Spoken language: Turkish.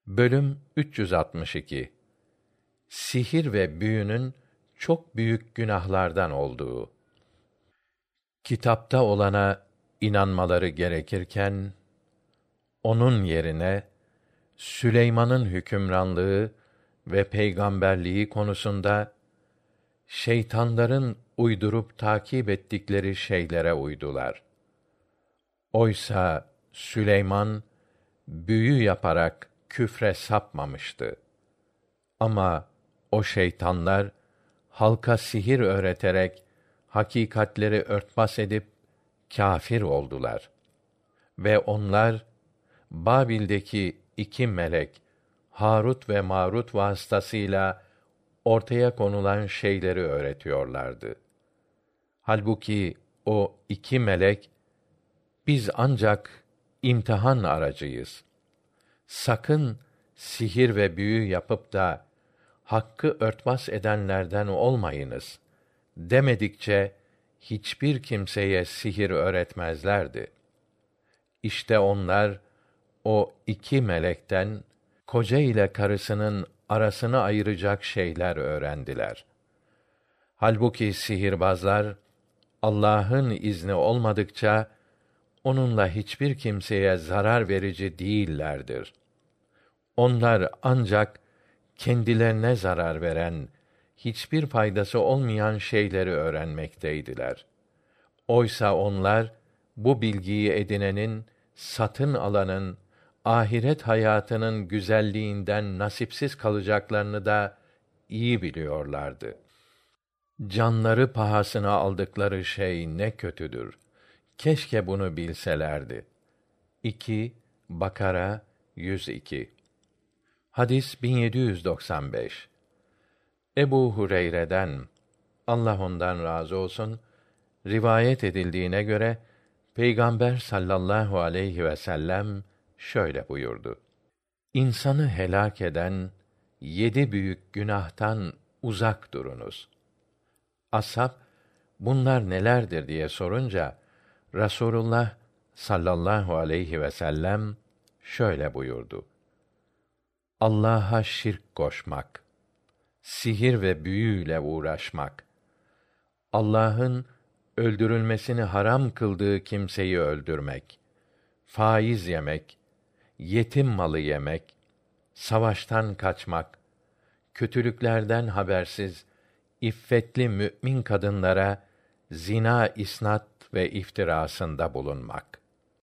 Bölüm 362. Sihir ve büyünün çok büyük günahlardan olduğu. Kitapta olana inanmaları gerekirken, onun yerine Süleyman'ın hükümranlığı ve peygamberliği konusunda şeytanların uydurup takip ettikleri şeylere uydular. Oysa Süleyman büyü yaparak küfre sapmamıştı. Ama o şeytanlar halka sihir öğreterek hakikatleri örtbas edip kâfir oldular. Ve onlar Babil'deki iki melek Harut ve Marut vasıtasıyla ortaya konulan şeyleri öğretiyorlardı. Halbuki o iki melek, biz ancak imtihan aracıyız. Sakın sihir ve büyü yapıp da hakkı örtbas edenlerden olmayınız demedikçe hiçbir kimseye sihir öğretmezlerdi. İşte onlar o iki melekten koca ile karısının arasını ayıracak şeyler öğrendiler. Halbuki sihirbazlar Allah'ın izni olmadıkça onunla hiçbir kimseye zarar verici değillerdir. Onlar ancak kendilerine zarar veren, hiçbir faydası olmayan şeyleri öğrenmekteydiler. Oysa onlar bu bilgiyi edinenin, satın alanın, ahiret hayatının güzelliğinden nasipsiz kalacaklarını da iyi biliyorlardı. Canları pahasına aldıkları şey ne kötüdür. Keşke bunu bilselerdi. 2 Bakara 102. Hadis 1795. Ebu Hureyre'den, Allah ondan razı olsun, rivayet edildiğine göre Peygamber sallallahu aleyhi ve sellem şöyle buyurdu: İnsanı helak eden 7 büyük günahtan uzak durunuz. Ashab, bunlar nelerdir diye sorunca, Rasulullah sallallahu aleyhi ve sellem şöyle buyurdu: Allah'a şirk koşmak, sihir ve büyüyle uğraşmak, Allah'ın öldürülmesini haram kıldığı kimseyi öldürmek, faiz yemek, yetim malı yemek, savaştan kaçmak, kötülüklerden habersiz iffetli mü'min kadınlara zina isnat ve iftirasında bulunmak.